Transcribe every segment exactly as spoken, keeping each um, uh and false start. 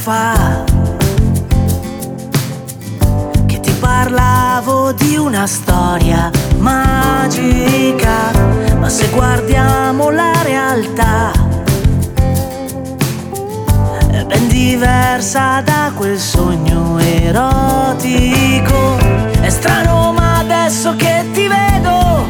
fa che ti parlavo di una storia magica, ma se guardiamo la realtà è ben diversa da quel sogno erotico. È strano, ma adesso che ti vedo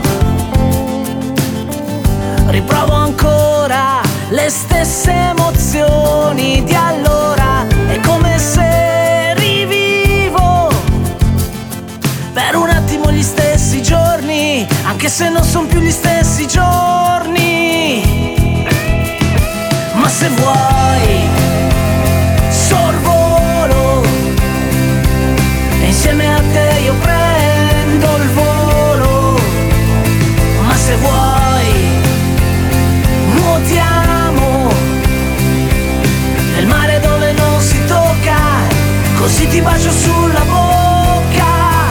riprovo ancora le stesse emozioni di allora. È come se rivivo per un attimo gli stessi giorni, anche se non sono più gli stessi giorni. Ma se vuoi sorvolo e insieme a te io prendo il volo. Ma se vuoi nuotiamo nel mare dove non si tocca, così ti bacio sulla bocca.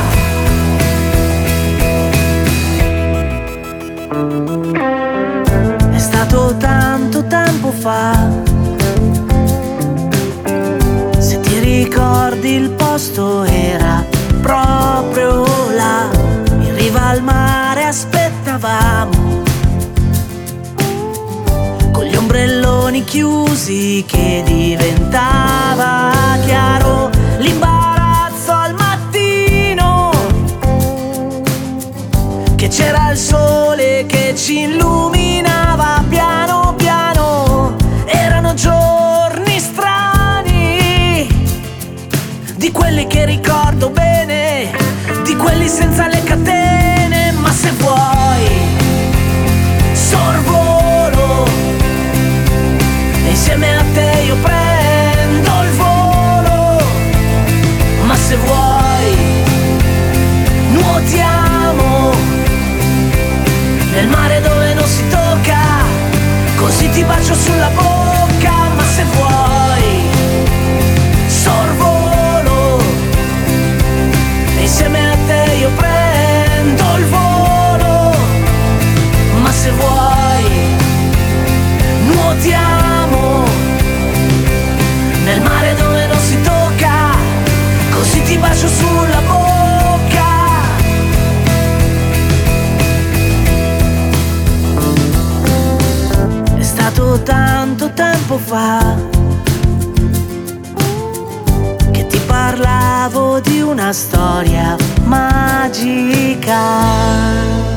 È stato tanto tempo fa, se ti ricordi il posto era proprio là, in riva al mare aspettavamo con gli ombrelloni chiusi che diventava chiaro l'imbarazzo al mattino, che c'era il sole che ci illuminava piano piano. Erano giorni strani, di quelli che ricordo bene, di quelli senza le catene. Ma se vuoi sorvolo e insieme a te io prendo il volo. Ma se vuoi nuotiamo nel mare dove non si tocca, così ti bacio sulla bocca. Ma se vuoi sorvolo e insieme a te io prendo il volo. Ma se vuoi nuotiamo nel mare dove non si tocca, così ti bacio sulla bocca. È stato tanto tempo fa che ti parlavo di una storia magica.